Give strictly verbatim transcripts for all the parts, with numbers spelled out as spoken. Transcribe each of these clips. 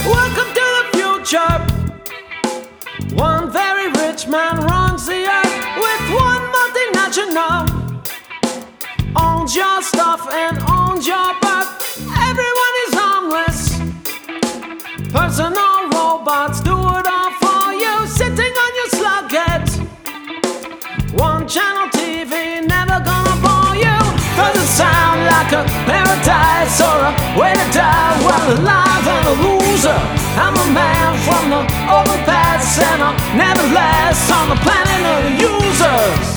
Welcome to the future. One very rich man runs the earth with one multinational. Owns your stuff and owns your birth. Everyone is homeless. Personal robots do it all for you, sitting on your slugget. One channel T V never gonna bore you. Does it sound like a paradise or a way to die? Well, alive and a loser. I'm a man from the overpass, and I'll never last on the planet of the users.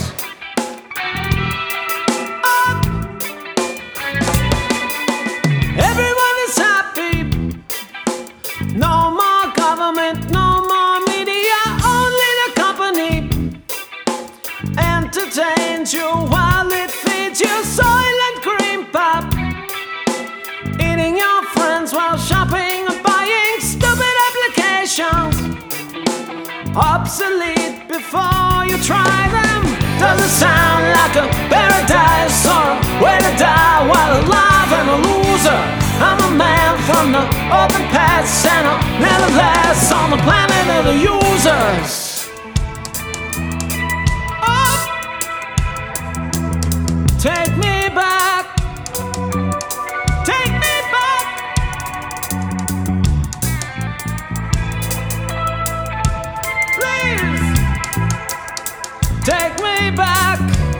Oh. Everyone is happy. No more government, no more media. Only the company entertains you while it feeds you Soylent Green Pop. Eating your friends while shopping or buying stupid applications. Obsolete before you try them. Does it sound like a paradise or a way to die while alive and a loser? I'm a man from the open past, and I'll never last on the planet of the users. Oh. Take me back. Take me back. Please. Take me back.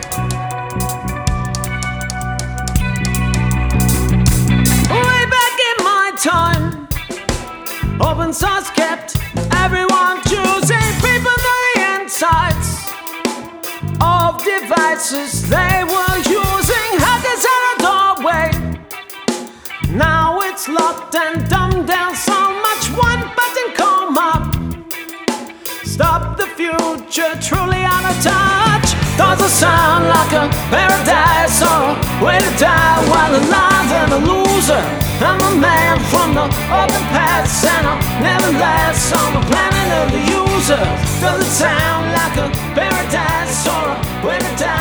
Way back in my time, open source kept everyone choosing. People know the insights of devices they were using. Hackers had a doorway. Now it's locked and dumbed down so much. One button coma. Stop the future, truly out of touch. Does it sound like a paradise or a way to die while alive and a loser? I'm a man from the open past, and I'll never last on the planet of the users. Does it sound like a paradise or a way to die?